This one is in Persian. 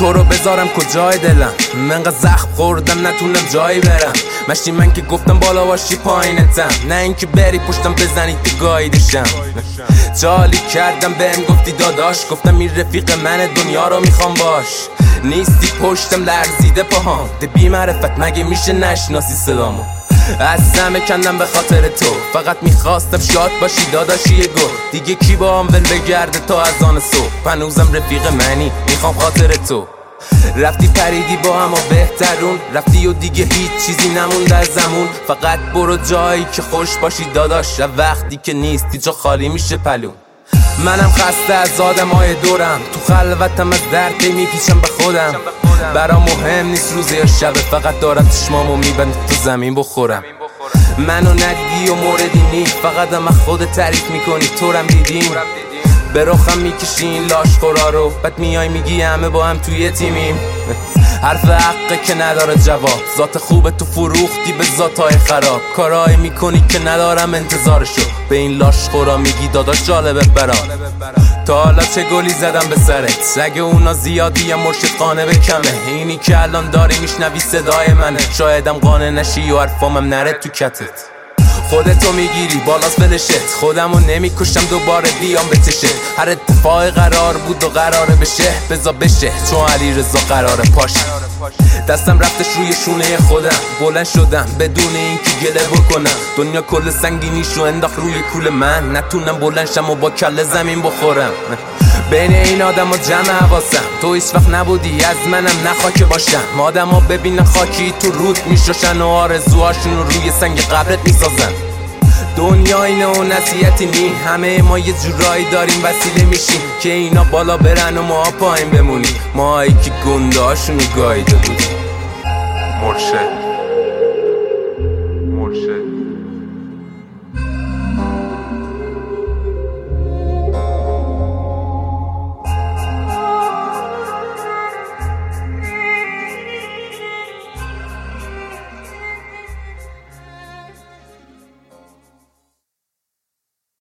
تو رو بذارم کجای دلم، منقدر زخم خوردم نتونم جایی برم. مشتی من که گفتم بالا باشی پایینتم، نه اینکه بری پشتم بزنی تو گایدشم. جالی کردم بهم گفتی داداش، گفتم این رفیق من دنیا رو میخوام باش. نیستی پشتم لرزیده پاهام، ده بی معرفت مگه میشه نشناسی صدامو. از همه کندم به خاطر تو، فقط میخواستم شاد باشی داداشی گل. دیگه کی با هم ول بگرده تا از آن صبح، هنوزم رفیق منی میخوام خاطر تو. رفتی پریدی با هم و بهترون، رفتی و دیگه هیچ چیزی نموند از زمون. فقط برو جایی که خوش باشی داداش، وقتی که نیستی جا خالی میشه پلون. منم خسته از آدمای دورم، تو خلوتم از درد میپیچم به خودم. برام مهم نیست روزه یا شبه، فقط دارم چشمامو میبند تو زمین بخورم. منو ندیدی و موردی نی، فقط هم خودت تعریف میکنی تو رم دیدیم. به رخم میکشی این لاشخورا رو، بعد میای میگی همه با هم توی تیمیم. حرف حقه که نداره جواب، ذات خوبه تو فروختی به ذاتای خراب. کارایی میکنی که ندارم انتظارشو، به این لاشخورا میگی داداش جالبه برام. تا حالا چه گلی زدم به سرت، اگه اونا زیادی یا مرشد قانه به کمه. اینی که الان داری میشنوی صدای منه، شایدم قانه نشی و حرفامم نره تو کتت. خودتو میگیری بالاست فلشت، خودمو نمیکشم دوباره بیام بتشه. هر اتفاقی قرار بود و قراره بشه، بزا بشه چون علی رضا قراره پاشه. دستم رفتش روی شونه خودم، بلند شدم بدون اینکه گله بکنم. دنیا کل سنگینیشو انداخت روی کول من، نتونم بلند شم و با کله زمین بخورم. بین این آدم و جمع حواسم، تو هیچ وقت نبودی از منم نخوا که باشم. آدم ها ببینن خاکی تو رود میشوشن و آرزوهاشون رو روی سنگ قبرت میسازن. دنیا اینه و نصیحتی نی، همه ما یه جورایی داریم وسیله میشیم که اینا بالا برن و ما پایین بمونیم. ما هایی که گنده هاشونو گاییده بودیم. مرشد